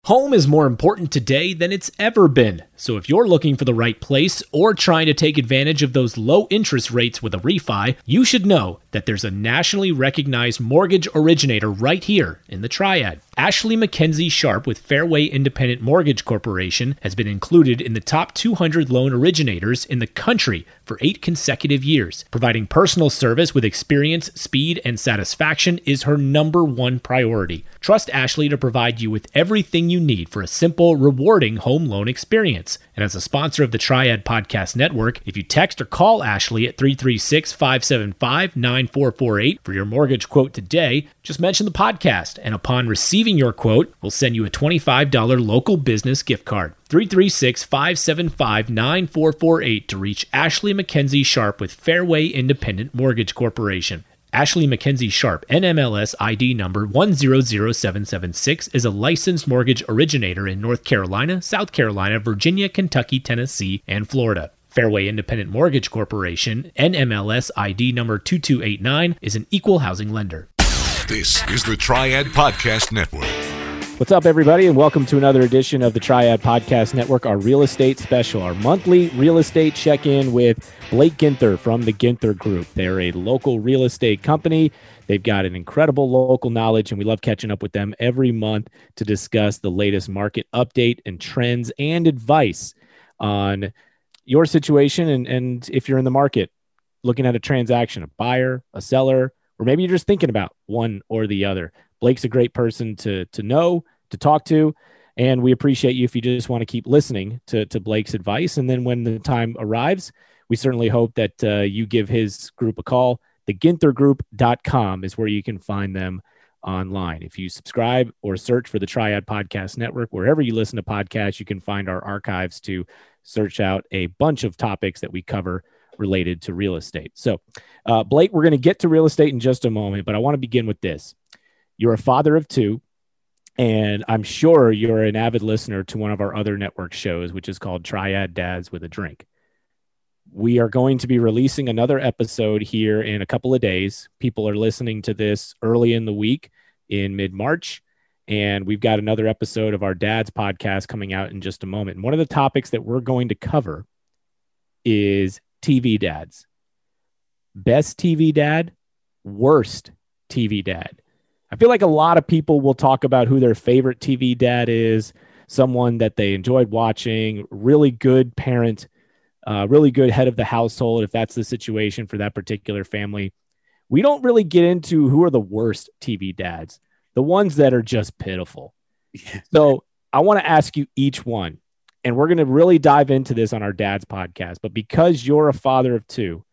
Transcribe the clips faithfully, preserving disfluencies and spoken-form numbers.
Home is more important today than it's ever been. So if you're looking for the right place or trying to take advantage of those low interest rates with a refi, you should know that there's a nationally recognized mortgage originator right here in the Triad. Ashley Mackenzie Sharp with Fairway Independent Mortgage Corporation has been included in the top two hundred loan originators in the country for eight consecutive years. Providing personal service with experience, speed, and satisfaction is her number one priority. Trust Ashley to provide you with everything you need for a simple, rewarding home loan experience. And as a sponsor of the Triad Podcast Network, if you text or call Ashley at three three six, five seven five, nine four four eight for your mortgage quote today, just mention the podcast, and upon receiving your quote, we'll send you a twenty-five dollars local business gift card. three three six, five seven five, nine four four eight to reach Ashley Mackenzie Sharp with Fairway Independent Mortgage Corporation. Ashley Mackenzie Sharp, N M L S I D number one zero zero seven seven six, is a licensed mortgage originator in North Carolina, South Carolina, Virginia, Kentucky, Tennessee, and Florida. Fairway Independent Mortgage Corporation, N M L S I D number two two eight nine, is an equal housing lender. This is the Triad Podcast Network. What's up, everybody, and welcome to another edition of the Triad Podcast Network, our real estate special, our monthly real estate check-in with Blake Ginther from the Ginther Group. They're a local real estate company. They've got an incredible local knowledge, and we love catching up with them every month to discuss the latest market update and trends and advice on your situation. And, and if you're in the market looking at a transaction, a buyer, a seller, or maybe you're just thinking about one or the other, Blake's a great person to to know, to talk to, and we appreciate you if you just want to keep listening to, to Blake's advice. And then when the time arrives, we certainly hope that uh, you give his group a call. the ginther group dot com is where you can find them online. If you subscribe or search for the Triad Podcast Network, wherever you listen to podcasts, you can find our archives to search out a bunch of topics that we cover related to real estate. So, uh, Blake, we're going to get to real estate in just a moment, but I want to begin with this. You're a father of two, and I'm sure you're an avid listener to one of our other network shows, which is called Triad Dads with a Drink. We are going to be releasing another episode here in a couple of days. People are listening to this early in the week in mid-March, and we've got another episode of our Dads podcast coming out in just a moment. And one of the topics that we're going to cover is T V dads. Best T V dad, worst T V dad. I feel like a lot of people will talk about who their favorite T V dad is, someone that they enjoyed watching, really good parent, uh, really good head of the household, if that's the situation for that particular family. We don't really get into who are the worst T V dads, the ones that are just pitiful. Yeah. So I want to ask you each one, and we're going to really dive into this on our Dad's podcast, but because you're a father of two,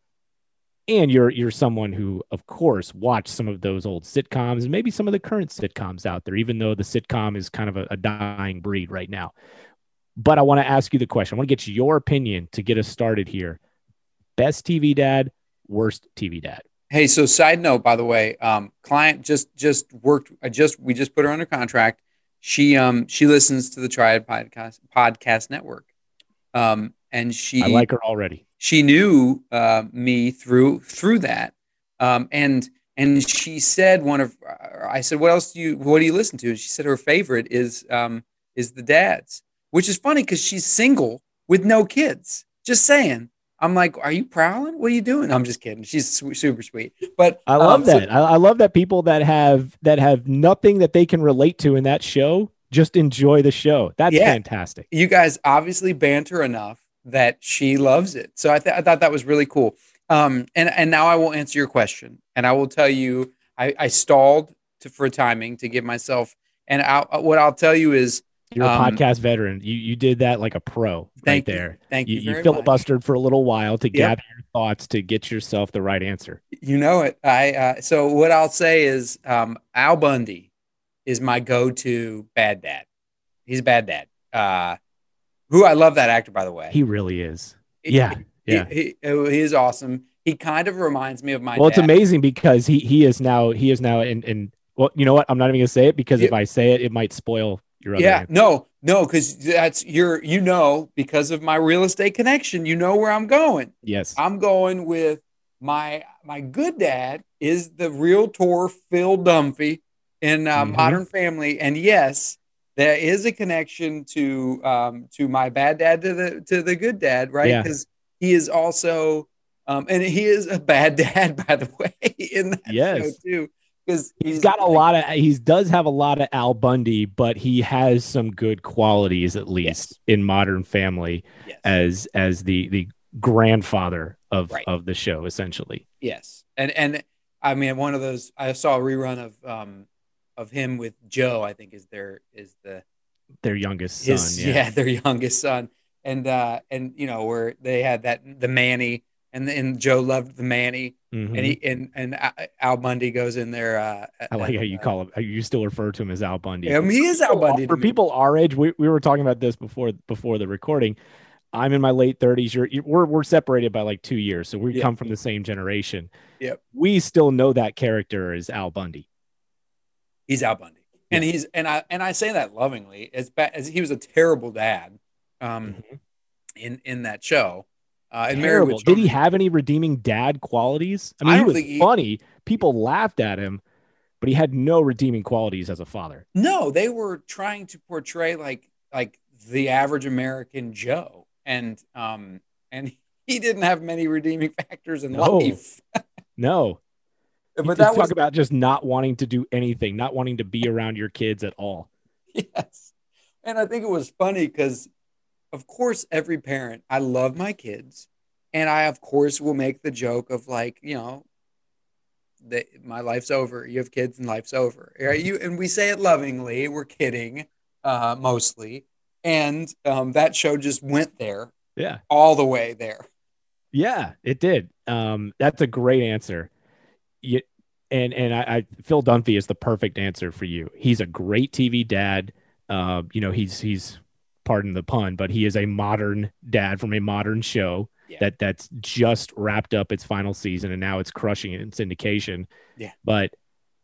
and you're you're someone who, of course, watched some of those old sitcoms and maybe some of the current sitcoms out there, even though the sitcom is kind of a, a dying breed right now. But I want to ask you the question. I want to get your opinion to get us started here. Best T V dad, worst T V dad. Hey, so side note, by the way, um, client just just worked. I just we just put her under contract. She um she listens to the Triad Podcast Podcast Network, um, and she I like her already. She knew uh, me through through that, um, and and she said one of I said, what else do you what do you listen to? And she said her favorite is um, is the Dads, which is funny because she's single with no kids. Just saying. I'm like, are you prowling? What are you doing? I'm just kidding. She's su- super sweet. But I love um, that. So, I, I love that people that have that have nothing that they can relate to in that show just enjoy the show. That's yeah, fantastic. You guys obviously banter enough that she loves it. So I, th- I thought that was really cool. Um, and, and now I will answer your question. And I will tell you, I, I stalled to, for timing to give myself. And I'll, what I'll tell you is, you're a um, podcast veteran. You you did that like a pro right there. You, thank you. You, you filibustered much. for a little while to yep. gather your thoughts to get yourself the right answer. You know it. I uh, so what I'll say is um, Al Bundy is my go-to bad dad. He's a bad dad. Uh, who I love that actor, by the way. He really is. He, yeah, he, yeah. He, he, he is awesome. He kind of reminds me of my. Well, dad. It's amazing because he he is now he is now in in. Well, you know what? I'm not even gonna say it because yeah. if I say it, it might spoil. Your other yeah, answer. no, no, because that's your, you know, because of my real estate connection, you know where I'm going. Yes, I'm going with my my good dad is the realtor Phil Dunphy in uh, mm-hmm. Modern Family, and yes, there is a connection to um, to my bad dad to the to the good dad, right? Yeah. Because he is also, um, and he is a bad dad, by the way, in that Yes. show too. Because he's got a like, lot of he does have a lot of Al Bundy, but he has some good qualities at least Yes. in Modern Family yes. as as the the grandfather of Right. of the show, essentially. Yes, and and I mean one of those I saw a rerun of um of him with Joe. I think is their is the Their youngest son, his yeah. yeah their youngest son, and uh and you know where they had that the Manny and and Joe loved the Manny. Mhm. And he and and Al Bundy goes in there. Uh, I like and, how you call him. You still refer to him as Al Bundy. I mean, he is Al Bundy. For to me. people our age, we, we were talking about this before before the recording. I'm in my late thirties. You're, you're we're we're separated by like two years, so we Yep. come from the same generation. Yep. We still know that character as Al Bundy. He's Al Bundy, yeah. and he's and I and I say that lovingly. As bad as he was a terrible dad, um, mm-hmm. in in that show. Uh, and Terrible. Did he have any redeeming dad qualities? I mean, I he was he, funny. People laughed at him, but he had no redeeming qualities as a father. No, they were trying to portray like like the average American Joe, and um and he didn't have many redeeming factors in no. life. no, but you that was talk about just not wanting to do anything, not wanting to be around your kids at all. Yes, and I think it was funny because. Of course, every parent, I love my kids. And I, of course, will make the joke of like, you know, that my life's over. You have kids and life's over. Right? You, and we say it lovingly. We're kidding, uh, mostly. And um, that show just went there. Yeah. All the way there. Yeah, it did. Um, that's a great answer. You, and and I, I Phil Dunphy is the perfect answer for you. He's a great T V dad. Uh, you know, he's he's pardon the pun, but he is a modern dad from a modern show yeah. that that's just wrapped up its final season and now it's crushing it in syndication. Yeah. But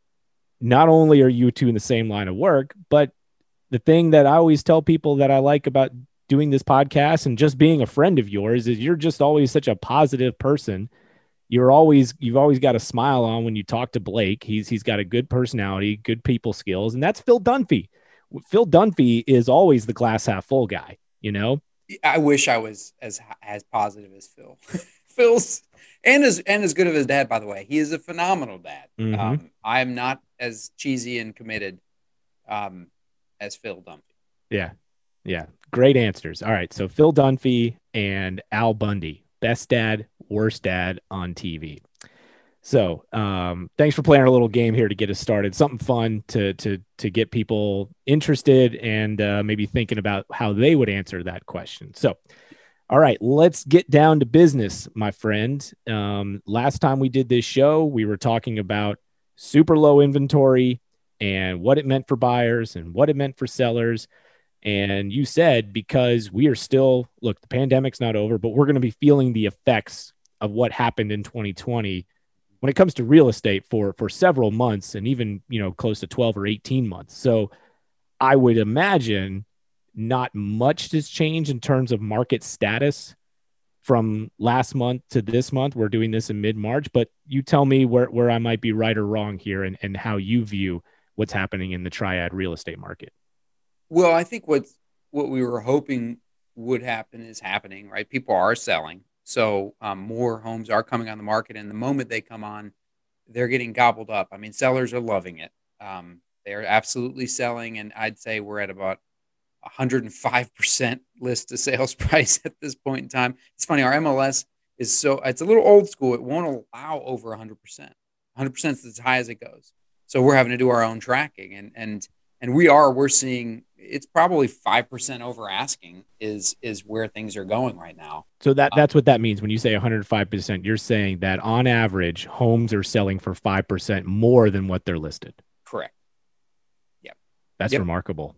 not only are you two in the same line of work, but the thing that I always tell people that I like about doing this podcast and just being a friend of yours is you're just always such a positive person. You're always, you've always got a smile on when you talk to Blake. He's, he's got a good personality, good people skills, and that's Phil Dunphy. Phil Dunphy is always the glass half full guy, you know? I wish I was as as positive as Phil. Phil's and as and as good of his dad, by the way. He is a phenomenal dad. Mm-hmm. Um, I am not as cheesy and committed um, as Phil Dunphy. Yeah, yeah, great answers. All right, so Phil Dunphy and Al Bundy, best dad, worst dad on T V. So um, thanks for playing our little game here to get us started. Something fun to to to get people interested and uh, maybe thinking about how they would answer that question. So, all right, let's get down to business, my friend. Um, last time we did this show, we were talking about super low inventory and what it meant for buyers and what it meant for sellers. And you said, because we are still, look, the pandemic's not over, but we're going to be feeling the effects of what happened in twenty twenty when it comes to real estate for, for several months and even, you know, close to twelve or eighteen months. So I would imagine not much has changed in terms of market status from last month to this month. We're doing this in mid-March, but you tell me where, where I might be right or wrong here and, and how you view what's happening in the Triad real estate market. Well, I think what, what we were hoping would happen is happening, right? People are selling. So um, more homes are coming on the market, and the moment they come on, they're getting gobbled up. I mean, sellers are loving it. Um, they're absolutely selling, and I'd say we're at about one hundred five percent list to sales price at this point in time. It's funny, our M L S is so, it's a little old school. It won't allow over one hundred percent. one hundred percent is as high as it goes. So we're having to do our own tracking, and and and we are, we're seeing, it's probably five percent over asking is is where things are going right now. So that that's what that means when you say one hundred five percent. You're saying that on average, homes are selling for five percent more than what they're listed. Correct. Yep. That's yep. remarkable.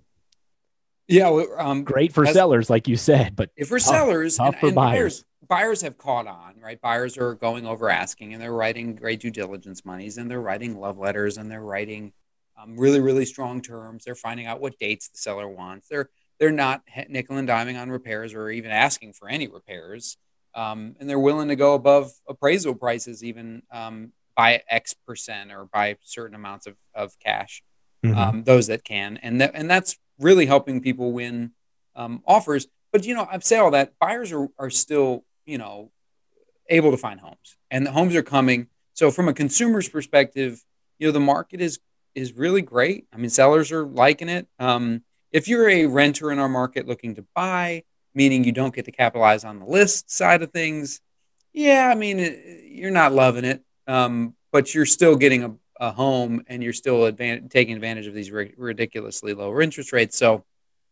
Yeah. Well, um, great for sellers, like you said, but if for tough, sellers tough and, for and buyers. buyers, buyers have caught on, right? Buyers are going over asking, and they're writing great due diligence monies, and they're writing love letters, and they're writing Um, really, really strong terms. They're finding out what dates the seller wants. They're they're not nickel and diming on repairs or even asking for any repairs. Um, and they're willing to go above appraisal prices even um, by X percent or by certain amounts of, of cash, Mm-hmm. um, those that can. And, that, and that's really helping people win um, offers. But, you know, I've said all that. Buyers are, are still, you know, able to find homes, and the homes are coming. So from a consumer's perspective, you know, the market is is really great. I mean, sellers are liking it. Um, if you're a renter in our market looking to buy, meaning you don't get to capitalize on the list side of things, yeah, I mean, it, you're not loving it, um, but you're still getting a, a home, and you're still advan- taking advantage of these ri- ridiculously lower interest rates. So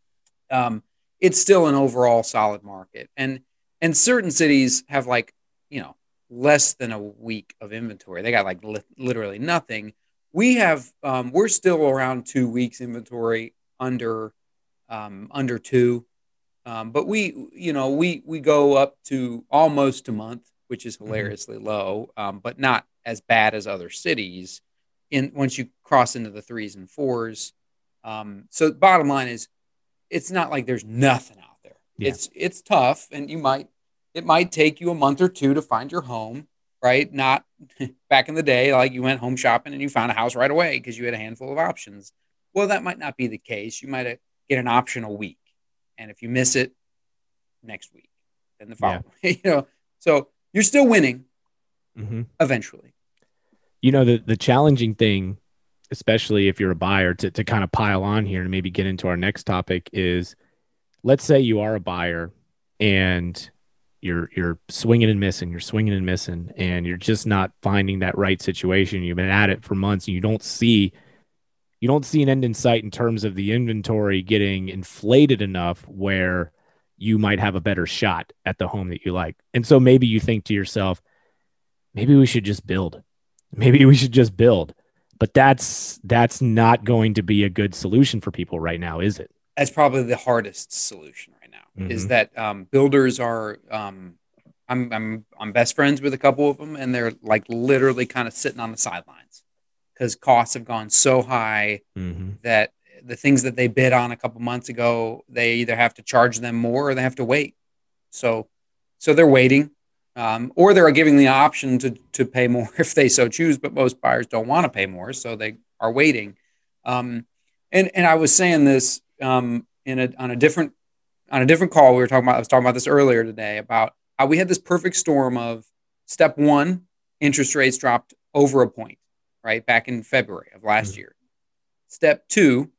um, it's still an overall solid market. And and certain cities have, like, you know, less than a week of inventory. They got like li- literally nothing. We have, um, we're still around two weeks inventory, under, um, under two. Um, but we, you know, we, we go up to almost a month, which is hilariously mm-hmm. low, um, but not as bad as other cities in once you cross into the threes and fours. Um, so bottom line is, it's not like there's nothing out there. Yeah. It's, it's tough, and you might, it might take you a month or two to find your home, right? Not back in the day, like you went home shopping and you found a house right away because you had a handful of options. Well, that might not be the case. You might get an option a week, and if you miss it, next week, then the following. Yeah. You know, so you're still winning mm-hmm. eventually. You know, the the challenging thing, especially if you're a buyer, to to kind of pile on here and maybe get into our next topic is, let's say you are a buyer and you're you're swinging and missing, you're swinging and missing, and you're just not finding that right situation. You've been at it for months, and you don't see you don't see an end in sight in terms of the inventory getting inflated enough where you might have a better shot at the home that you like. And so maybe you think to yourself, maybe we should just build. Maybe we should just build. But that's that's not going to be a good solution for people right now, is it? That's probably the hardest solution right now, mm-hmm. is that um, builders are, um, I'm, I'm, I'm best friends with a couple of them, and they're like literally kind of sitting on the sidelines because costs have gone so high mm-hmm. that the things that they bid on a couple months ago, they either have to charge them more or they have to wait. So, so they're waiting, um, or they're giving the option to, to pay more if they so choose, but most buyers don't want to pay more. So they are waiting. Um, and, and I was saying this, um, in a, on a different, on a different call. We were talking about, I was talking about this earlier today about how we had this perfect storm of step one, interest rates dropped over a point, right? Back in February of last mm-hmm. year. Step two,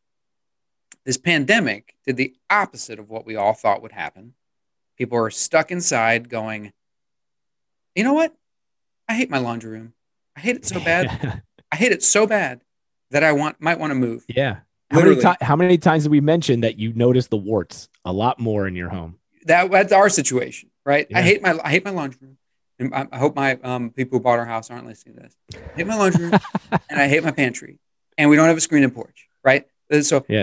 this pandemic did the opposite of what we all thought would happen. People are stuck inside going, you know what? I hate my laundry room. I hate it so bad. I hate it so bad that I want might want to move. Yeah. How many, to- how many times did we mention that you notice the warts a lot more in your home? That, that's our situation, right? Yeah. I hate my I hate my laundry room. And I, I hope my um, people who bought our house aren't listening to this. I hate my laundry room and I hate my pantry. And we don't have a screen-in porch, right? So yeah.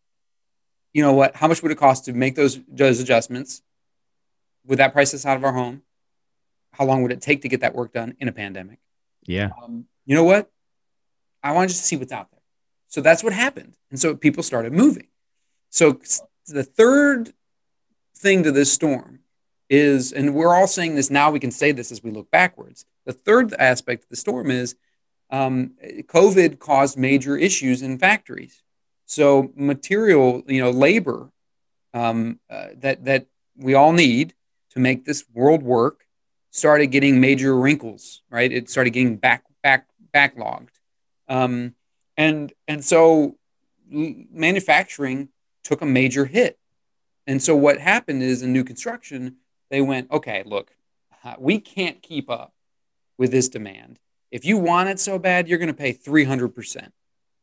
You know what? How much would it cost to make those those adjustments? Would that price us out of our home? How long would it take to get that work done in a pandemic? Yeah. Um, you know what? I want to just see what's out there. So that's what happened. And so people started moving. So the third thing to this storm is, and we're all saying this now, we can say this as we look backwards. The third aspect of the storm is um, COVID caused major issues in factories. So material, you know, labor um, uh, that that we all need to make this world work started getting major wrinkles, right? It started getting back back backlogged, um, and and so manufacturing took a major hit. And so what happened is in new construction, they went, okay, look, we can't keep up with this demand. If you want it so bad, you're going to pay three hundred percent.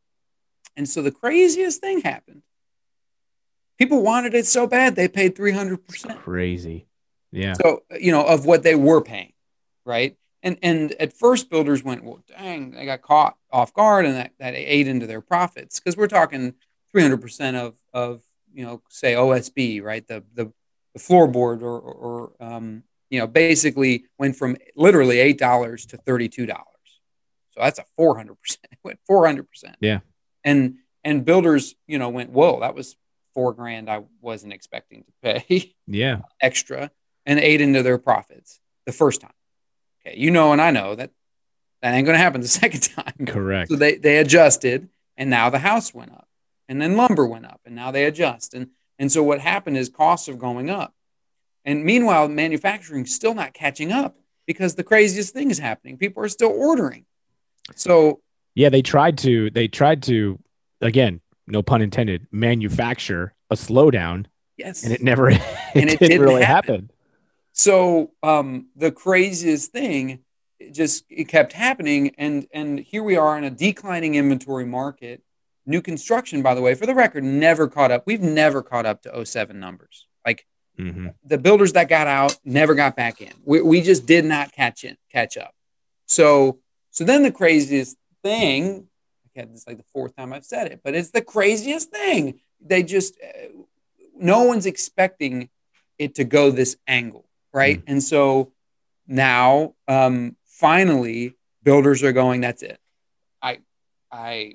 And so the craziest thing happened. People wanted it so bad, they paid three hundred percent. It's crazy. Yeah. So, you know, of what they were paying, right? And and at first builders went, well, dang, they got caught off guard, and that, that ate into their profits. Because we're talking three hundred percent of, of, you know, say O S B, right? The the, the floorboard or, or um, you know, basically went from literally eight dollars to thirty-two dollars. So that's a four hundred percent. It went four hundred percent. Yeah. And and builders, you know, went, whoa, that was four grand I wasn't expecting to pay. Yeah. Extra, and ate into their profits the first time. Okay, you know, and I know that that ain't going to happen the second time. Correct. So they, they adjusted, and now the house went up. And then lumber went up, and now they adjust. And, and so what happened is costs are going up. And meanwhile, manufacturing is still not catching up because the craziest thing is happening. People are still ordering. So yeah, they tried to, they tried to, again, no pun intended, manufacture a slowdown. Yes. And it never, it, and it didn't, didn't really happen. happen. So um, the craziest thing, it just it kept happening. And, and here we are in a declining inventory market. New construction, by the way, for the record, never caught up. We've never caught up to oh seven numbers. Like mm-hmm. the builders that got out never got back in. We, we just did not catch in, catch up. So, so then the craziest thing, again, this is like the fourth time I've said it, but it's the craziest thing. They just, uh, no one's expecting it to go this angle, right? Mm-hmm. And so now, um, finally, builders are going, that's it. I, I,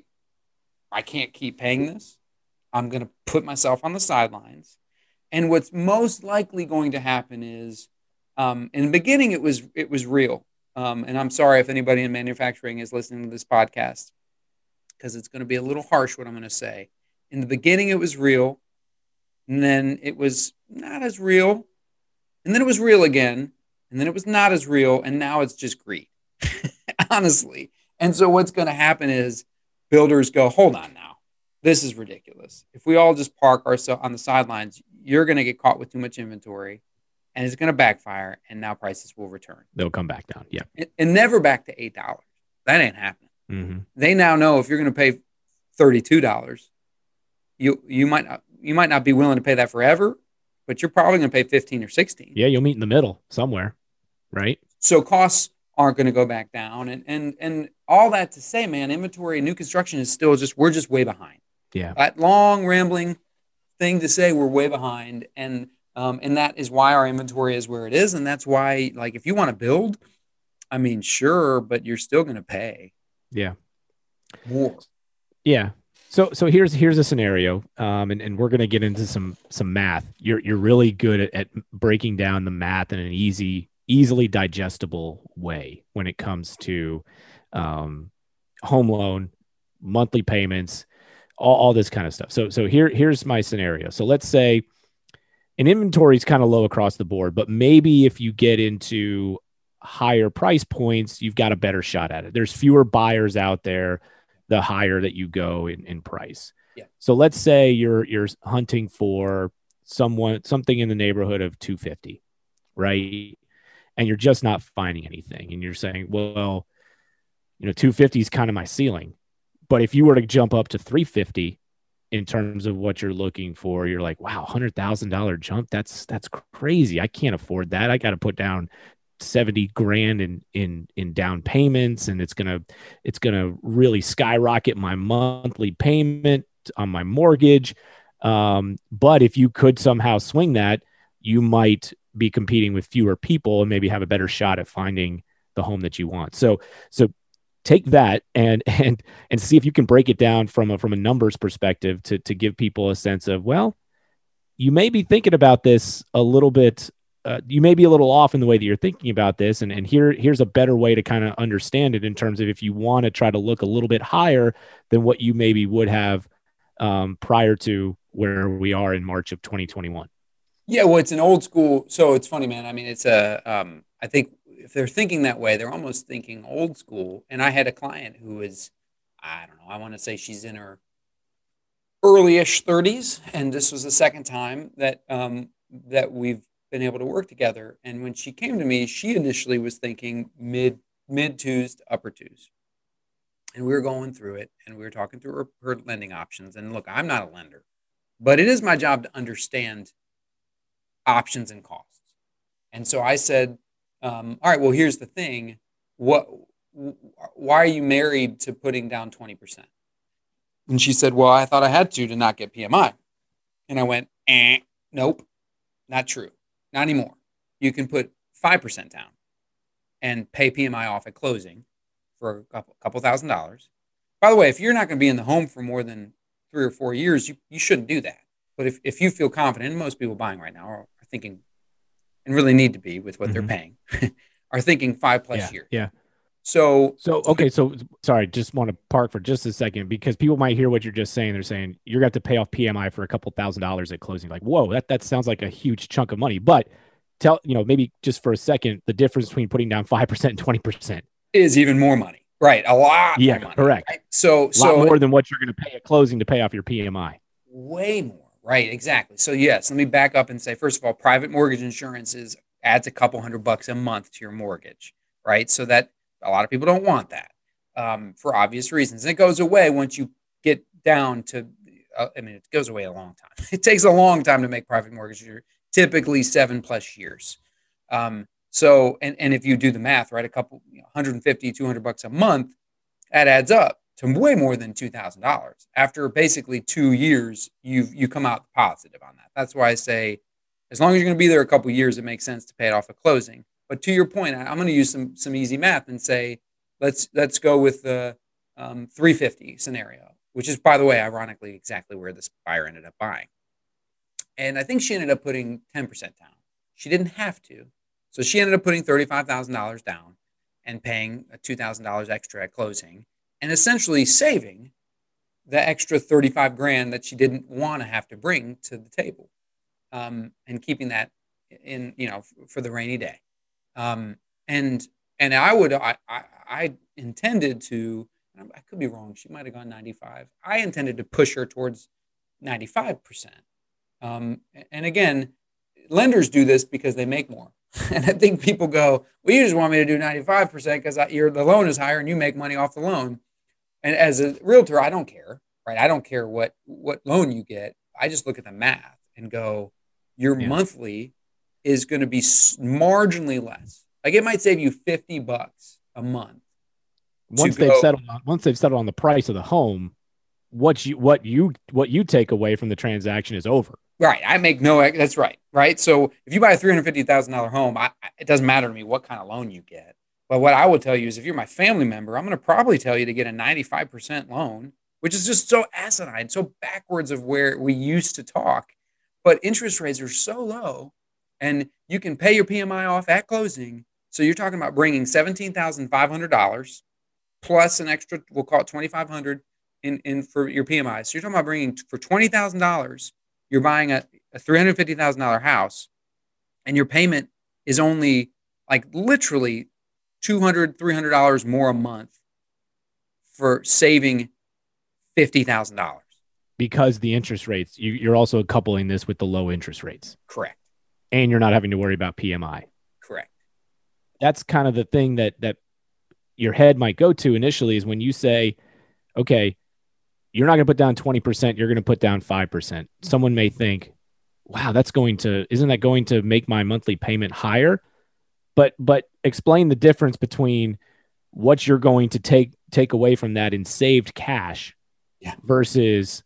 I can't keep paying this. I'm going to put myself on the sidelines. And what's most likely going to happen is, um, in the beginning, it was it was real. Um, and I'm sorry if anybody in manufacturing is listening to this podcast, because it's going to be a little harsh what I'm going to say. In the beginning, it was real. And then it was not as real. And then it was real again. And then it was not as real. And now it's just greed, honestly. And so what's going to happen is, builders go, hold on now. This is ridiculous. If we all just park ourselves on the sidelines, you're going to get caught with too much inventory and it's going to backfire. And now prices will return. They'll come back down. Yeah. And, and never back to eight dollars. That ain't happening. Mm-hmm. They now know if you're going to pay thirty-two dollars, you, you might not, you might not be willing to pay that forever, but you're probably going to pay fifteen or sixteen. Yeah. You'll meet in the middle somewhere. Right. So costs aren't going to go back down. And, and, and all that to say, man, inventory and new construction is still just, we're just way behind. Yeah. That long rambling thing to say we're way behind. And, um, and that is why our inventory is where it is. And that's why, like, if you want to build, I mean, sure, but you're still going to pay. Yeah. More. Yeah. So, so here's, here's a scenario. Um, and, and we're going to get into some, some math. You're, you're really good at, at breaking down the math in an easy, easily digestible way when it comes to um, home loan, monthly payments, all, all this kind of stuff. So, so here, here's my scenario. So let's say an inventory is kind of low across the board, but maybe if you get into higher price points, you've got a better shot at it. There's fewer buyers out there, the higher that you go in, in price. Yeah. So let's say you're, you're hunting for someone, something in the neighborhood of two fifty, right? And you're just not finding anything. And you're saying, well, you know, two fifty is kind of my ceiling. But if you were to jump up to three fifty in terms of what you're looking for, you're like, wow, one hundred thousand dollars jump. That's, that's crazy. I can't afford that. I got to put down seventy grand in, in, in down payments. And it's going to, it's going to really skyrocket my monthly payment on my mortgage. Um, but if you could somehow swing that, you might be competing with fewer people and maybe have a better shot at finding the home that you want. So, so take that and, and, and see if you can break it down from a, from a numbers perspective to, to give people a sense of, well, you may be thinking about this a little bit. Uh, you may be a little off in the way that you're thinking about this. And, and here, here's a better way to kind of understand it in terms of if you want to try to look a little bit higher than what you maybe would have um, prior to where we are in March of twenty twenty-one. Yeah, well, it's an old school. So it's funny, man. I mean, it's a, um, I think if they're thinking that way, they're almost thinking old school. And I had a client who is, I don't know, I want to say she's in her early-ish thirties. And this was the second time that, um, that we've been able to work together. And when she came to me, she initially was thinking mid, mid twos to upper twos. And we were going through it and we were talking through her, her lending options. And look, I'm not a lender, but it is my job to understand options and costs. And so I said, um, all right, well, here's the thing. What, why are you married to putting down twenty percent? And she said, well, I thought I had to, to not get P M I. And I went, eh, nope, not true. Not anymore. You can put five percent down and pay P M I off at closing for a couple, couple thousand dollars. By the way, if you're not going to be in the home for more than three or four years, you, you shouldn't do that. But if, if you feel confident, and most people buying right now are, are thinking, and really need to be with what mm-hmm. they're paying, are thinking five plus yeah, years. Yeah. So, So, okay, so sorry, just want to park for just a second because people might hear what you're just saying. They're saying you're going to have to pay off P M I for a couple thousand dollars at closing. Like, whoa, that, that sounds like a huge chunk of money. But tell, you know, maybe just for a second, the difference between putting down five percent and twenty percent is even more money, right? A lot Yeah, more money. correct. Right? So, a lot so more than what you're going to pay at closing to pay off your P M I. way more, right? Exactly. So, yes, let me back up and say, first of all, private mortgage insurance is adds a couple hundred bucks a month to your mortgage, right? So that a lot of people don't want that um, for obvious reasons. And it goes away once you get down to, uh, I mean, it goes away a long time. It takes a long time to make private mortgage, typically seven plus years. Um, so, and, and if you do the math, right, a couple, you know, one hundred fifty, two hundred bucks a month, that adds up to way more than two thousand dollars. After basically two years, you you come out positive on that. That's why I say, as long as you're going to be there a couple years, it makes sense to pay it off at closing. But to your point, I'm going to use some some easy math and say, let's let's go with the um, three fifty scenario, which is, by the way, ironically, exactly where this buyer ended up buying. And I think she ended up putting ten percent down. She didn't have to. So she ended up putting thirty-five thousand dollars down and paying two thousand dollars extra at closing and essentially saving the extra thirty-five grand that she didn't want to have to bring to the table um, and keeping that in, you know, for the rainy day. Um, and and I would I, I, I intended to, I could be wrong, she might have gone ninety-five. I intended to push her towards ninety-five percent. Um, and again, lenders do this because they make more. And I think people go, well, you just want me to do ninety-five percent because your the loan is higher and you make money off the loan. And as a realtor, I don't care, right? I don't care what what loan you get. I just look at the math and go, your Yeah. monthly is going to be marginally less. Like it might save you fifty bucks a month. Once to they've go- settled on, once they've settled on the price of the home, what you what you what you take away from the transaction is over. Right. I make no, that's right. Right. So if you buy a three hundred fifty thousand dollars home, I, it doesn't matter to me what kind of loan you get. But what I will tell you is if you're my family member, I'm going to probably tell you to get a ninety-five percent loan, which is just so asinine, so backwards of where we used to talk. But interest rates are so low and you can pay your P M I off at closing. So you're talking about bringing seventeen thousand five hundred dollars plus an extra, we'll call it twenty-five hundred dollars in, in for your P M I. So you're talking about bringing for twenty thousand dollars, you're buying a, a three hundred fifty thousand dollars house and your payment is only like literally two hundred dollars, three hundred dollars more a month for saving fifty thousand dollars. Because the interest rates, you, you're also coupling this with the low interest rates. Correct. And you're not having to worry about P M I. Correct. That's kind of the thing that that your head might go to initially is when you say, okay, you're not going to put down twenty percent, you're going to put down five percent. Someone may think, wow, that's going to, isn't that going to make my monthly payment higher? But but explain the difference between what you're going to take take away from that in saved cash yeah. versus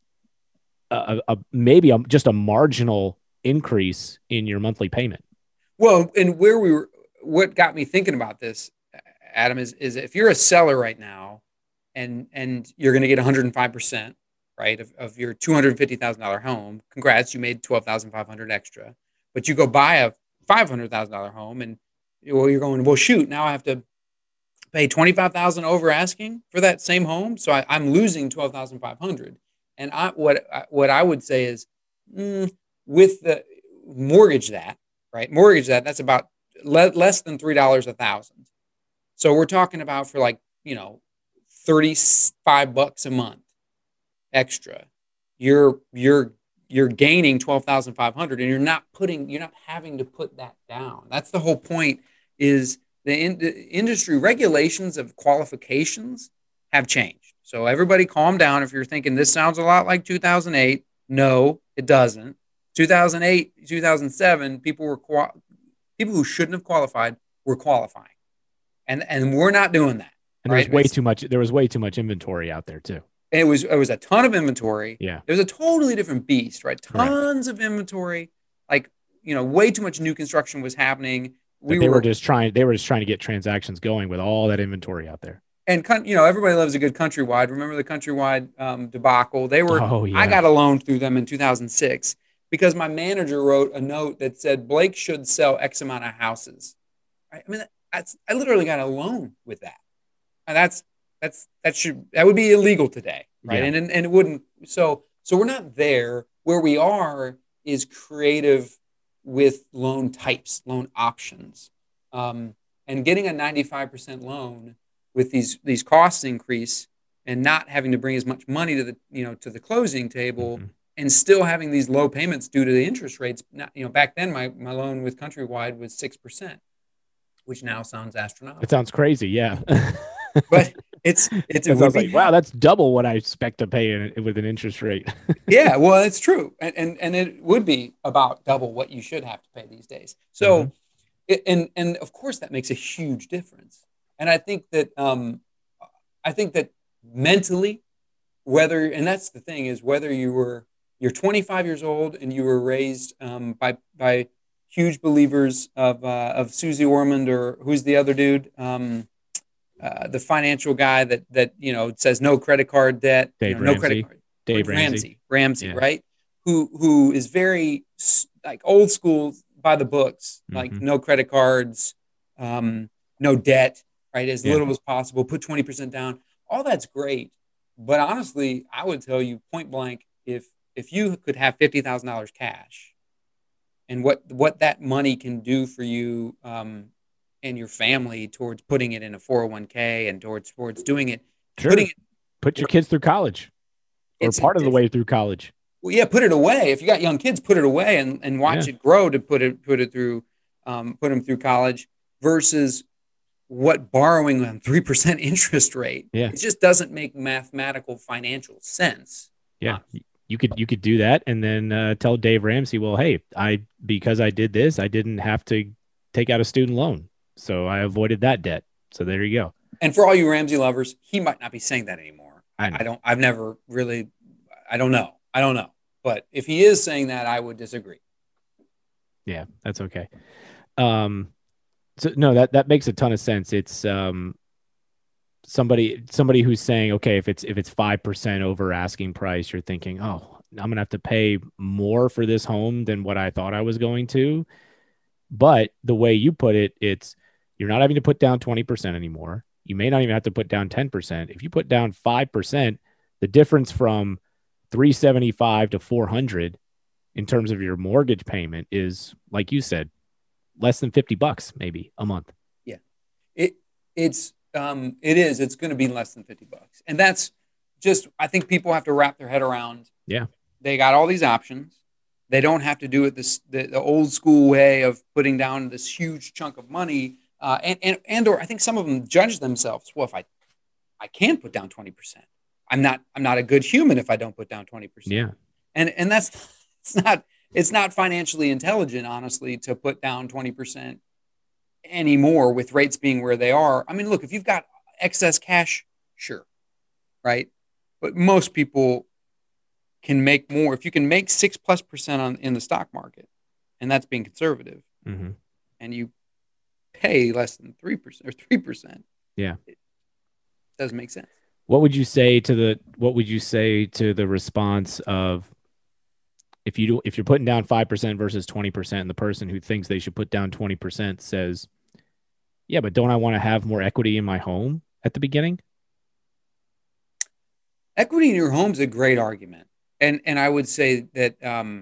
a, a maybe a, just a marginal increase in your monthly payment. Well, and where we were, what got me thinking about this, Adam, is is if you're a seller right now, and and you're going to get one hundred five percent, right, of, of your two hundred fifty thousand dollars home. Congrats, you made twelve thousand five hundred dollars extra. But you go buy a five hundred thousand dollars home, and well, you're going, well, shoot, now I have to pay twenty-five thousand dollars over asking for that same home, so I, I'm losing twelve thousand five hundred dollars. And I, what what I would say is, mm, with the mortgage that, right, mortgage that, that's about le- less than three dollars a thousand. So we're talking about for like, you know, thirty-five bucks a month extra. You're you're you're gaining twelve thousand five hundred, and you're not putting you're not having to put that down. That's the whole point. Is the, in, the industry regulations of qualifications have changed. So everybody calm down. If you're thinking this sounds a lot like two thousand eight, no, it doesn't. two thousand eight, two thousand seven, people were qual- people who shouldn't have qualified were qualifying, and and we're not doing that. And there's right? way too much. There was way too much inventory out there too. And it was it was a ton of inventory. Yeah, it was a totally different beast, right? Tons right. of inventory, like you know, way too much new construction was happening. We they were, were just trying. They were just trying to get transactions going with all that inventory out there. And you know, everybody loves a good Countrywide. Remember the Countrywide um, debacle? They were. Oh, yeah. I got a loan through them in two thousand six because my manager wrote a note that said Blake should sell X amount of houses. I mean, that's I literally got a loan with that. And that's that's that should that would be illegal today, right? Yeah. And, and and it wouldn't. So so we're not there. Where we are is creative with loan types, loan options, um, and getting a ninety-five percent loan with these these costs increase and not having to bring as much money to the you know to the closing table. Mm-hmm. And still having these low payments due to the interest rates. Not, you know, back then my, my loan with Countrywide was six percent, which now sounds astronomical. It sounds crazy, yeah. But it's it's it sounds like, wow, that's double what I expect to pay in, with an interest rate. Yeah, well, it's true, and, and and it would be about double what you should have to pay these days. So, mm-hmm. it, and and of course that makes a huge difference. And I think that um, I think that mentally, whether and that's the thing is whether you were You're twenty-five years old and you were raised um, by by huge believers of uh, of Susie Ormond, or who's the other dude, um, uh, the financial guy that that you know says no credit card debt, Dave you know, Ramsey. no credit card. Dave Ramsey, Ramsey, Ramsey, yeah. right? Who who is very like old school by the books, like mm-hmm. no credit cards, um, no debt, right? As yeah. little as possible. Put twenty percent down. All that's great, but honestly, I would tell you point blank if. If you could have fifty thousand dollars cash and what, what that money can do for you um, and your family towards putting it in a four oh one k and towards, towards doing it, sure. putting it, put your kids through college or part of the way through college. Well, yeah, put it away. If you got young kids, put it away and, and watch yeah. it grow to put it, put it through, um, put them through college versus what borrowing on three percent interest rate. Yeah. It just doesn't make mathematical financial sense. Yeah. Honestly. You could you could do that and then uh, tell Dave Ramsey, well, hey, I because I did this, I didn't have to take out a student loan, so I avoided that debt. So there you go. And for all you Ramsey lovers, he might not be saying that anymore. I, I don't. I've never really. I don't know. I don't know. But if he is saying that, I would disagree. Yeah, that's okay. Um, so no, that that makes a ton of sense. It's um. Somebody, somebody who's saying, okay, if it's if it's five percent over asking price, you're thinking, oh, I'm gonna have to pay more for this home than what I thought I was going to. But the way you put it, it's you're not having to put down twenty percent anymore. You may not even have to put down ten percent. If you put down five percent, the difference from three seventy-five to four hundred in terms of your mortgage payment is, like you said, less than fifty bucks maybe a month. Yeah, it it's. Um, it is. It's going to be less than fifty bucks. And that's just, I think people have to wrap their head around. Yeah. They got all these options. They don't have to do it this, the, the old school way of putting down this huge chunk of money. Uh, and, and, and, or I think some of them judge themselves. Well, if I, I can put down twenty percent, I'm not, I'm not a good human if I don't put down twenty percent. Yeah. And, and that's, it's not, it's not financially intelligent, honestly, to put down twenty percent anymore with rates being where they are. I mean, look, if you've got excess cash, sure, right? But most people can make more. If you can make six plus percent on in the stock market, and that's being conservative, mm-hmm. and you pay less than three percent or three percent, yeah, it doesn't make sense. What would you say to the What would you say to the response of if you do if you're putting down five percent versus twenty percent, and the person who thinks they should put down twenty percent says, yeah, but don't I want to have more equity in my home at the beginning? Equity in your home is a great argument. And and I would say that um,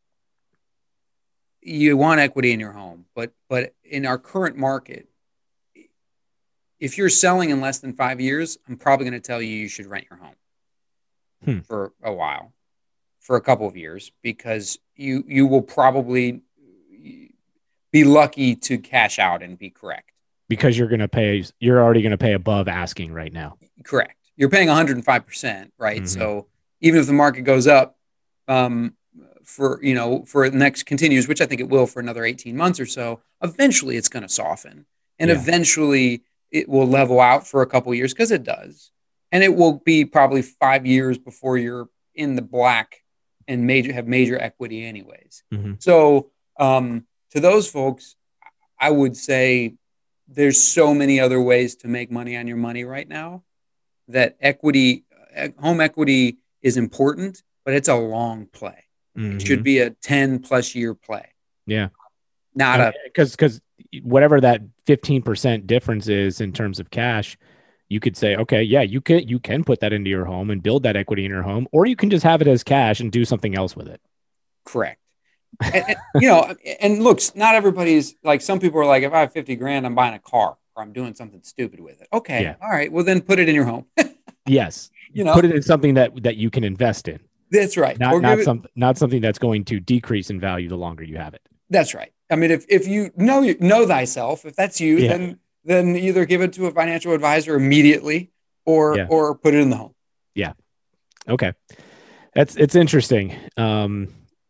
you want equity in your home, but but in our current market, if you're selling in less than five years, I'm probably going to tell you you should rent your home hmm. for a while, for a couple of years, because you you will probably be lucky to cash out and be correct. Because you're going to pay, you're already going to pay above asking right now. Correct. You're paying one hundred five percent, right? Mm-hmm. So even if the market goes up um, for, you know, for the next continues, which I think it will for another eighteen months or so, eventually it's going to soften. And yeah. eventually it will level out for a couple of years, because it does. And it will be probably five years before you're in the black and major have major equity anyways. Mm-hmm. So um, to those folks, I would say there's so many other ways to make money on your money right now that equity, home equity is important, but it's a long play. Mm-hmm. It should be a ten plus year play. Yeah. Not a, because, because whatever that fifteen percent difference is in terms of cash, you could say, okay, yeah, you can you can put that into your home and build that equity in your home, or you can just have it as cash and do something else with it. Correct. and, and, you know, and looks, not everybody's like, some people are like, if I have fifty grand, I'm buying a car or I'm doing something stupid with it. Okay. Yeah. All right. Well, then put it in your home. Yes. You know, put it in something that, that you can invest in. That's right. Not, Or not, give it- some, not something that's going to decrease in value the longer you have it. That's right. I mean, if, if you know, you know thyself, if that's you, Yeah. then, then either give it to a financial advisor immediately or, Yeah. or put it in the home. Yeah. Okay. That's, it's interesting. Um,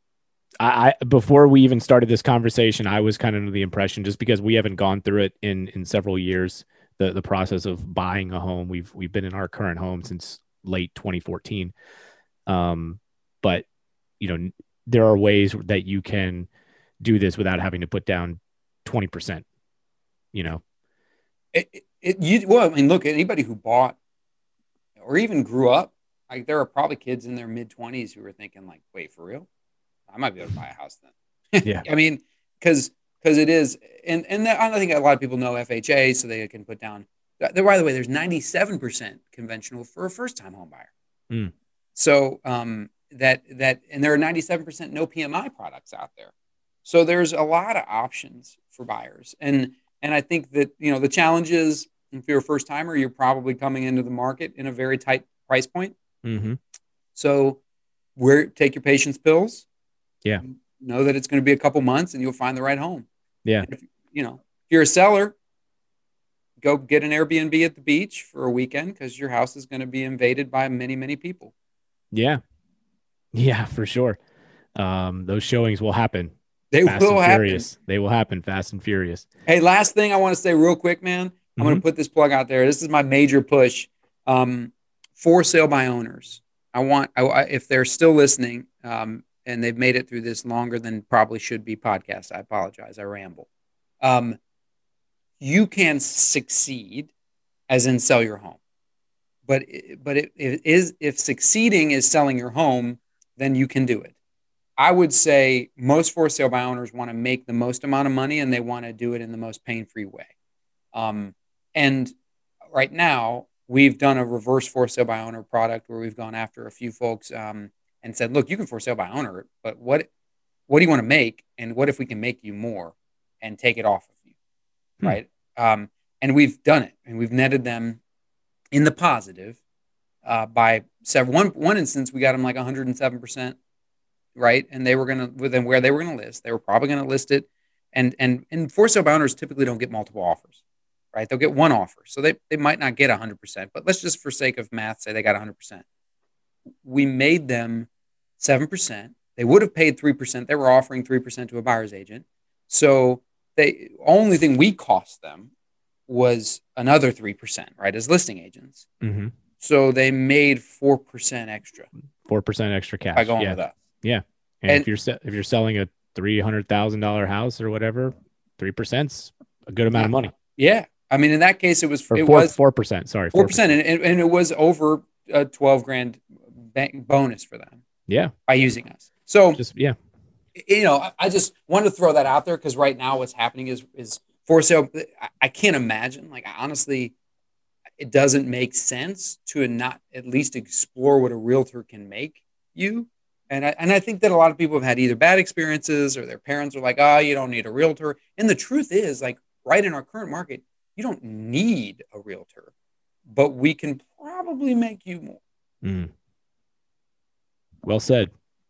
I, I before we even started this conversation, I was kind of under the impression, just because we haven't gone through it in in several years, the the process of buying a home. We've we've been in our current home since late twenty fourteen. Um, but you know, there are ways that you can do this without having to put down twenty percent. You know, It, it, it you well, I mean, look, anybody who bought or even grew up, like there are probably kids in their mid twenties who are thinking, like, wait, for real? I might be able to buy a house then. Yeah. I mean, because because it is, and and I don't think a lot of people know F H A, so they can put down. By the way, there's ninety-seven percent conventional for a first-time home buyer. Mm. So um, that that and there are ninety-seven percent no P M I products out there. So there's a lot of options for buyers, and and I think that, you know, the challenge is, if you're a first-timer, you're probably coming into the market in a very tight price point. Mm-hmm. So where take your patience pills. Yeah. Know that it's going to be a couple months and you'll find the right home. Yeah. If, you know, if you're a seller, go get an Airbnb at the beach for a weekend, because your house is going to be invaded by many, many people. Yeah. Yeah, for sure. Um, those showings will happen. They fast will and happen. furious. They will happen fast and furious. Hey, last thing I want to say real quick, man. I'm going to put this plug out there. This is my major push. Um, for sale by owners. I want, I, I, if they're still listening, um, and they've made it through this longer than probably should be podcast, I apologize. I ramble. Um, you can succeed, as in sell your home. But but it, it is if succeeding is selling your home, then you can do it. I would say most for sale by owners want to make the most amount of money, and they want to do it in the most pain-free way. Um, and right now, we've done a reverse for sale by owner product where we've gone after a few folks um, and said, look, you can for sale by owner it, but what what do you want to make? And what if we can make you more and take it off of you? Hmm. Right. Um, and we've done it, and we've netted them in the positive uh, by several. One, one instance, we got them like one hundred seven percent. Right. And they were going to, within where they were going to list, they were probably going to list it. And, and, and for sale by owners typically don't get multiple offers. Right. They'll get one offer. So they, they might not get one hundred percent, but let's just, for sake of math, say they got one hundred percent. We made them seven percent. They would have paid three percent. They were offering three percent to a buyer's agent. So the only thing we cost them was another three percent, right, as listing agents. Mm-hmm. So they made four percent extra. four percent extra cash. By going yeah. with us. Yeah. And, And if you're se- if you're selling a three hundred thousand dollars house or whatever, three percent's a good amount yeah. of money. Yeah. I mean, in that case, it was Or it four, was four percent. Sorry, four percent, and, and and it was over a twelve grand bank bonus for them. Yeah, by using us. So just yeah, you know, I, I just wanted to throw that out there, because right now what's happening is is for sale. I, I can't imagine. Like, honestly, it doesn't make sense to not at least explore what a realtor can make you. And I, and I think that a lot of people have had either bad experiences, or their parents are like, oh, you don't need a realtor. And the truth is, like, right in our current market, you don't need a realtor, but we can probably make you more. Mm. Well said.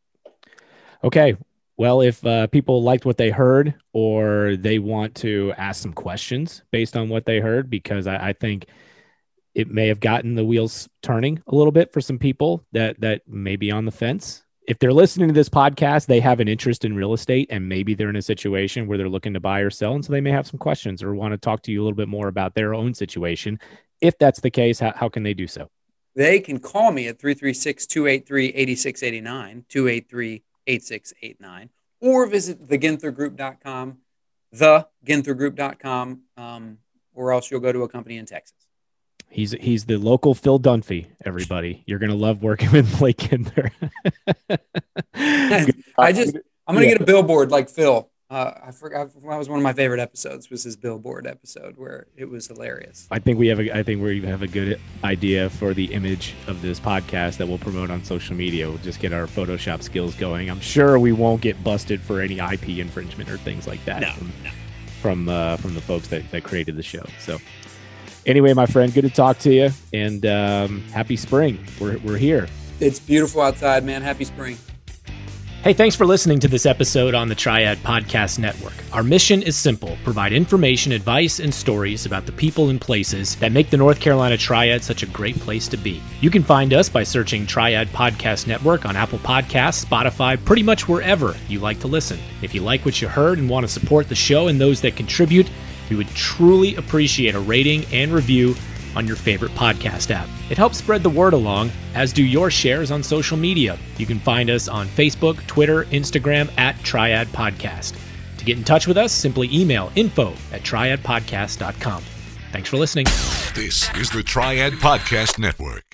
Okay. Well, if uh, people liked what they heard, or they want to ask some questions based on what they heard, because I, I think it may have gotten the wheels turning a little bit for some people that that may be on the fence. If they're listening to this podcast, they have an interest in real estate, and maybe they're in a situation where they're looking to buy or sell. And so they may have some questions or want to talk to you a little bit more about their own situation. If that's the case, how, how can they do so? They can call me at three three six, two eight three, eight six eight nine, two eight three, eight six eight nine, or visit the ginther group dot com, the ginther group dot com, um, or else you'll go to a company in Texas. He's he's the local Phil Dunphy, everybody. You're going to love working with Blake Ginther. I just, I'm going to Yeah. get a billboard like Phil. Uh, I forgot. That was one of my favorite episodes. Was his billboard episode where it was hilarious. I think we have a I think we have a good idea for the image of this podcast that we'll promote on social media. We'll just get our Photoshop skills going. I'm sure we won't get busted for any I P infringement or things like that No, from no. from, uh, from the folks that, that created the show. So anyway, my friend, good to talk to you, and um, happy spring. We're we're here. It's beautiful outside, man. Happy spring. Hey, thanks for listening to this episode on the Triad Podcast Network. Our mission is simple: provide information, advice, and stories about the people and places that make the North Carolina Triad such a great place to be. You can find us by searching Triad Podcast Network on Apple Podcasts, Spotify, pretty much wherever you like to listen. If you like what you heard and want to support the show and those that contribute, we would truly appreciate a rating and review on your favorite podcast app. It helps spread the word along, as do your shares on social media. You can find us on Facebook, Twitter, Instagram at Triad Podcast. To get in touch with us, simply email info at triad podcast dot com. Thanks for listening. This is the Triad Podcast Network.